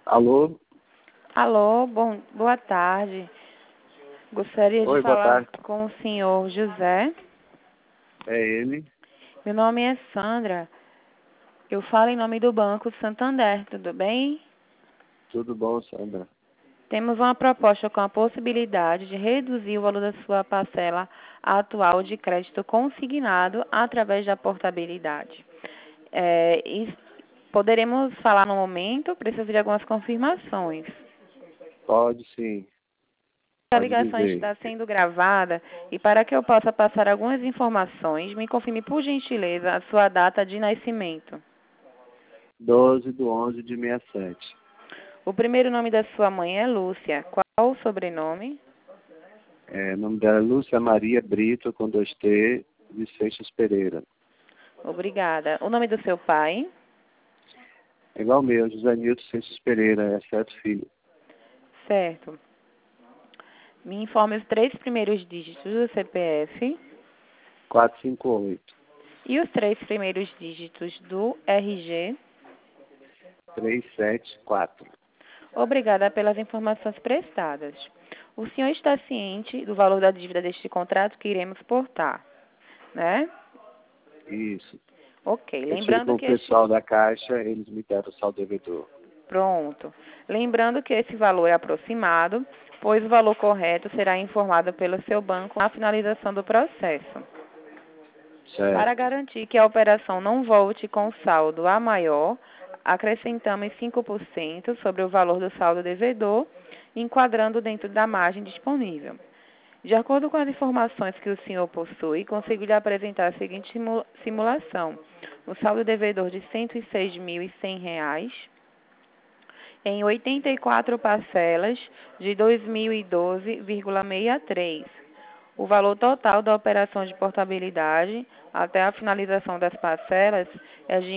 Alô? Alô, boa tarde. Gostaria de Oi, boa falar tarde. com o senhor José. É ele. Meu nome é Sandra. Eu falo em nome do Banco Santander, tudo bem? Tudo bom, Sandra? Temos uma proposta com a possibilidade de reduzir o valor da sua parcela atual de crédito consignado através da portabilidade. Poderemos falar no momento? Preciso de algumas confirmações. Pode sim. A Pode ligação dizer. está sendo gravada e para que eu possa passar algumas informações, me confirme por gentileza a sua data de nascimento. 12/11/67. O primeiro nome da sua mãe é Lúcia. Qual o sobrenome? O nome dela é Lúcia Maria Brito, com 2T, de Seixas Pereira. Obrigada. O nome do seu pai? É igual o meu, José Nilton Seixas Pereira, é 7 filho. Certo. Me informe os 3 primeiros dígitos do CPF 458. e os 3 primeiros dígitos do RG. 374. Obrigada pelas informações prestadas. O senhor está ciente do valor da dívida deste contrato que iremos portar, né? Isso. Ok. Eu tive com Lembrando o que este... pessoal da Caixa, eles me deram o saldo devedor. Pronto. Lembrando que esse valor é aproximado, pois o valor correto será informado pelo seu banco na finalização do processo. Para Certo. garantir que a operação não volte com saldo a maior, acrescentamos 5% sobre o valor do saldo devedor, enquadrando dentro da margem disponível. De acordo com as informações que o senhor possui, consigo lhe apresentar a seguinte simulação. O saldo devedor de R$ 106.100 em 84 parcelas de R$ 2.012,63. O valor total da operação de portabilidade até a finalização das parcelas é de R$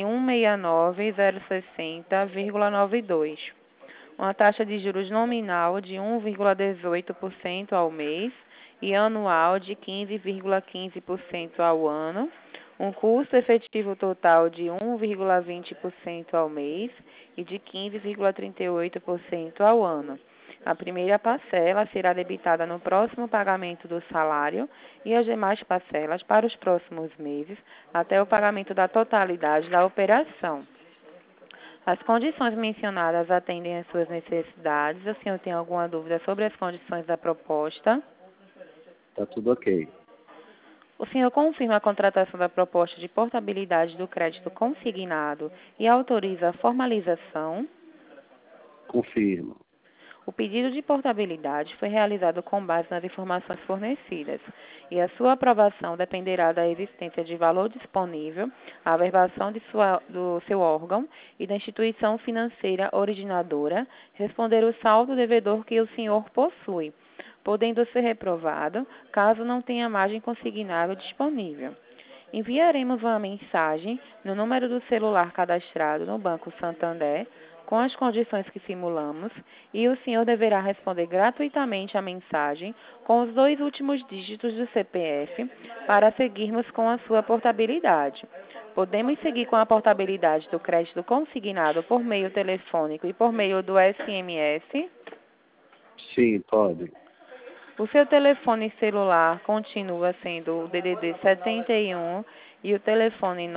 169.060,92. Uma taxa de juros nominal de 1,18% ao mês e anual de 15,15% ao ano. Um custo efetivo total de 1,20% ao mês e de 15,38% ao ano. A primeira parcela será debitada no próximo pagamento do salário e as demais parcelas para os próximos meses, até o pagamento da totalidade da operação. As condições mencionadas atendem às suas necessidades. O senhor tem alguma dúvida sobre as condições da proposta? Tá tudo ok. O senhor confirma a contratação da proposta de portabilidade do crédito consignado e autoriza a formalização? Confirmo. O pedido de portabilidade foi realizado com base nas informações fornecidas e a sua aprovação dependerá da existência de valor disponível, a averbação do seu órgão e da instituição financeira originadora responder o saldo devedor que o senhor possui, podendo ser reprovado caso não tenha margem consignável disponível. Enviaremos uma mensagem no número do celular cadastrado no Banco Santander com as condições que simulamos e o senhor deverá responder gratuitamente a mensagem com os 2 últimos dígitos do CPF para seguirmos com a sua portabilidade. Podemos seguir com a portabilidade do crédito consignado por meio telefônico e por meio do SMS? Sim, pode. O seu telefone celular continua sendo o DDD 71 e o telefone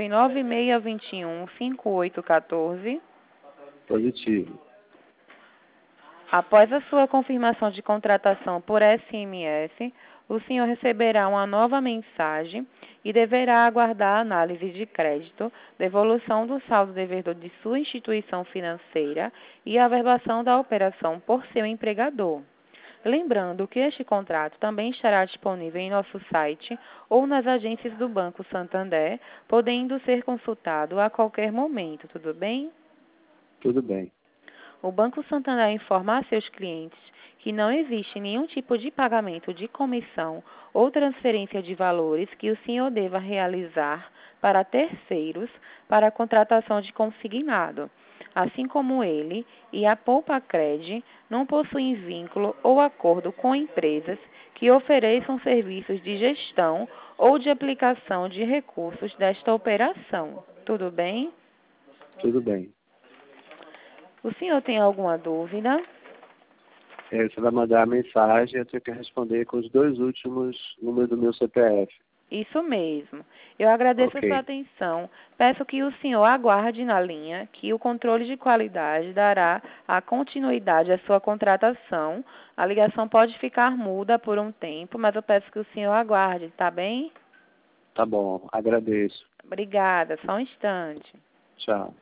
996215814. Positivo. Após a sua confirmação de contratação por SMS, o senhor receberá uma nova mensagem e deverá aguardar a análise de crédito, devolução do saldo devedor de sua instituição financeira e a averbação da operação por seu empregador. Lembrando que este contrato também estará disponível em nosso site ou nas agências do Banco Santander, podendo ser consultado a qualquer momento, tudo bem? Tudo bem. O Banco Santander informa a seus clientes que não existe nenhum tipo de pagamento de comissão ou transferência de valores que o senhor deva realizar para terceiros para a contratação de consignado. Assim como ele e a Poupa-Cred não possuem vínculo ou acordo com empresas que ofereçam serviços de gestão ou de aplicação de recursos desta operação. Tudo bem? Tudo bem. O senhor tem alguma dúvida? Você vai mandar a mensagem, eu tenho que responder com os 2 últimos números do meu CPF. Isso mesmo. Eu agradeço a sua Ok. atenção. Peço que o senhor aguarde na linha, que o controle de qualidade dará a continuidade à sua contratação. A ligação pode ficar muda por um tempo, mas eu peço que o senhor aguarde, tá bem? Tá bom, agradeço. Obrigada. Só um instante. Tchau.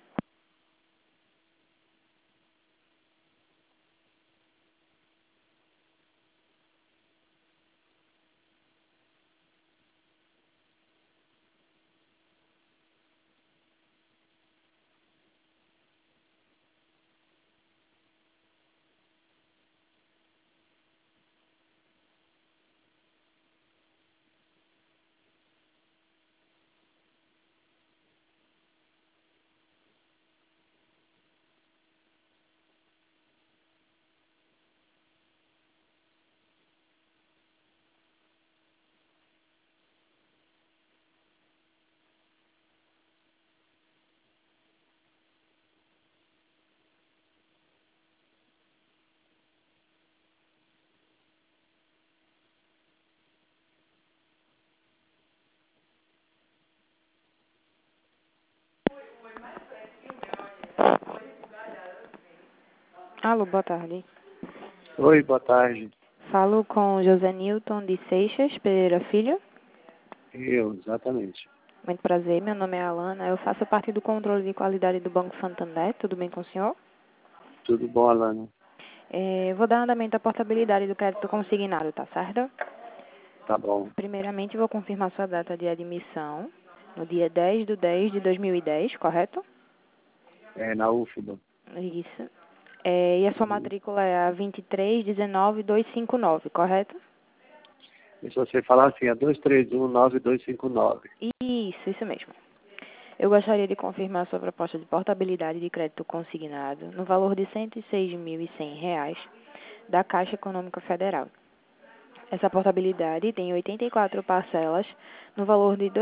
Alô, boa tarde. Oi, boa tarde. Falo com José Newton de Seixas Pereira Filho. Eu, exatamente. Muito prazer, meu nome é Alana. Eu faço parte do controle de qualidade do Banco Santander. Tudo bem com o senhor? Tudo bom, Alana? Vou dar andamento à portabilidade do crédito consignado, tá certo? Tá bom. Primeiramente, vou confirmar sua data de admissão no dia 10/10/2010, correto? É na UFBA. Isso. E a sua matrícula é a 2319259, correto? E se você falar assim, é 2319259. Isso mesmo. Eu gostaria de confirmar sua proposta de portabilidade de crédito consignado no valor de R$ 106.100 da Caixa Econômica Federal. Essa portabilidade tem 84 parcelas no valor de R$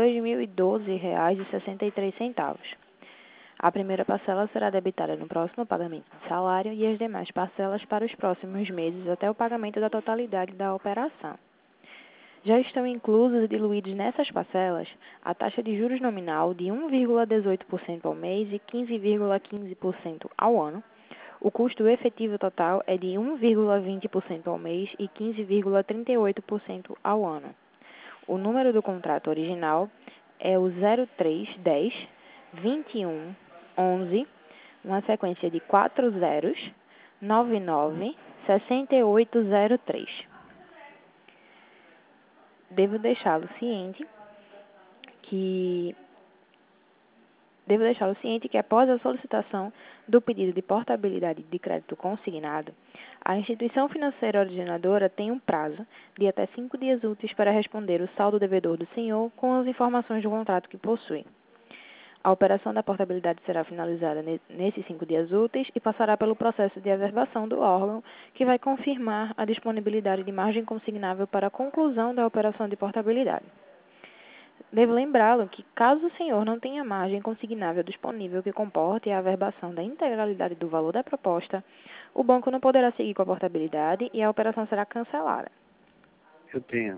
2.012,63. A primeira parcela será debitada no próximo pagamento de salário e as demais parcelas para os próximos meses até o pagamento da totalidade da operação. Já estão inclusos e diluídos nessas parcelas a taxa de juros nominal de 1,18% ao mês e 15,15% ao ano. O custo efetivo total é de 1,20% ao mês e 15,38% ao ano. O número do contrato original é o 0310 21 11, uma sequência de 4 zeros, 99 6803. Devo deixá-lo ciente que após a solicitação do pedido de portabilidade de crédito consignado, a instituição financeira originadora tem um prazo de até 5 dias úteis para responder o saldo devedor do senhor com as informações do contrato que possui. A operação da portabilidade será finalizada nesses 5 dias úteis e passará pelo processo de averbação do órgão, que vai confirmar a disponibilidade de margem consignável para a conclusão da operação de portabilidade. Devo lembrá-lo que, caso o senhor não tenha margem consignável disponível que comporte a averbação da integralidade do valor da proposta, o banco não poderá seguir com a portabilidade e a operação será cancelada. Eu tenho.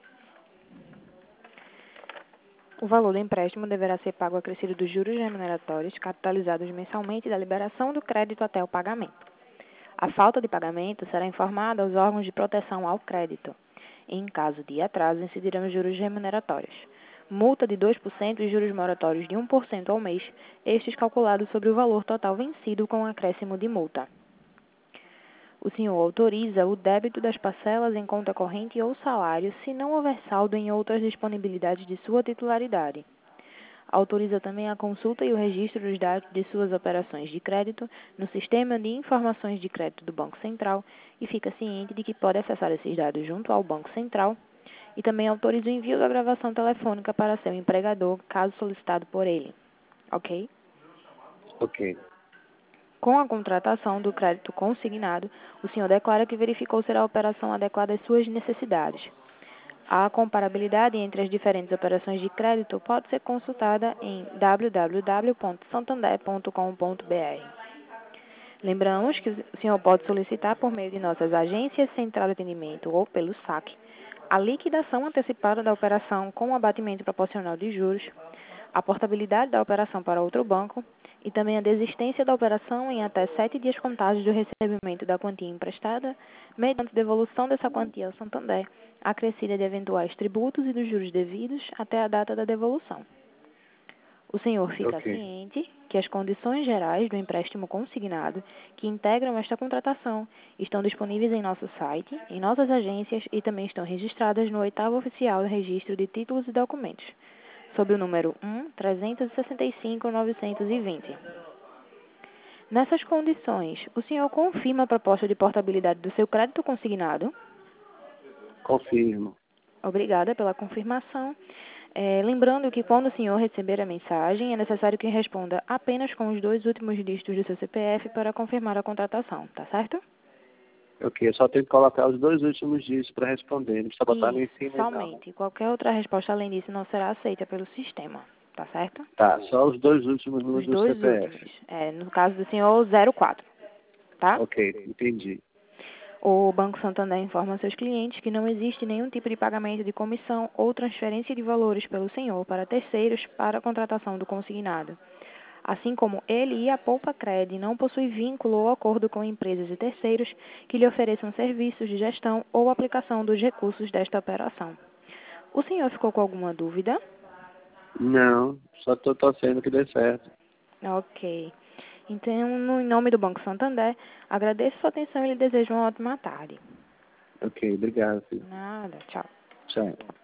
O valor do empréstimo deverá ser pago acrescido dos juros remuneratórios capitalizados mensalmente da liberação do crédito até o pagamento. A falta de pagamento será informada aos órgãos de proteção ao crédito. Em caso de atraso, incidirão os juros remuneratórios. Multa de 2% e juros moratórios de 1% ao mês, estes calculados sobre o valor total vencido com acréscimo de multa. O senhor autoriza o débito das parcelas em conta corrente ou salário se não houver saldo em outras disponibilidades de sua titularidade. Autoriza também a consulta e o registro dos dados de suas operações de crédito no Sistema de Informações de Crédito do Banco Central e fica ciente de que pode acessar esses dados junto ao Banco Central e também autoriza o envio da gravação telefônica para seu empregador, caso solicitado por ele. Ok? Ok. Com a contratação do crédito consignado, o senhor declara que verificou ser a operação adequada às suas necessidades. A comparabilidade entre as diferentes operações de crédito pode ser consultada em www.santander.com.br. Lembramos que o senhor pode solicitar por meio de nossas agências central de atendimento ou pelo saque a liquidação antecipada da operação com o abatimento proporcional de juros, a portabilidade da operação para outro banco e também a desistência da operação em até 7 dias contábeis do recebimento da quantia emprestada, mediante devolução dessa quantia ao Santander, acrescida de eventuais tributos e dos juros devidos até a data da devolução. O senhor fica Ok. ciente que as condições gerais do empréstimo consignado que integram esta contratação estão disponíveis em nosso site, em nossas agências e também estão registradas no 8º Oficial de Registro de Títulos e Documentos, sob o número 1-365-920. Nessas condições, o senhor confirma a proposta de portabilidade do seu crédito consignado? Confirmo. Obrigada pela confirmação. Lembrando que quando o senhor receber a mensagem, é necessário que responda apenas com os 2 últimos dígitos do seu CPF para confirmar a contratação, tá certo? Ok, eu só tenho que colocar os 2 últimos dias para responder, não precisa botar nem em Isso, cima e não. somente. Qualquer outra resposta além disso não será aceita pelo sistema, tá certo? Tá, só os 2 últimos Os números do 2 últimos. CPF. No caso do senhor, 04, tá? Ok, entendi. O Banco Santander informa seus clientes que não existe nenhum tipo de pagamento de comissão ou transferência de valores pelo senhor para terceiros para a contratação do consignado. Assim como ele e a Poupa-Cred não possuem vínculo ou acordo com empresas e terceiros que lhe ofereçam serviços de gestão ou aplicação dos recursos desta operação. O senhor ficou com alguma dúvida? Não, só estou torcendo que dê certo. Ok. Então, em nome do Banco Santander, agradeço sua atenção e lhe desejo uma ótima tarde. Ok, obrigado, filho. Nada, tchau. Tchau.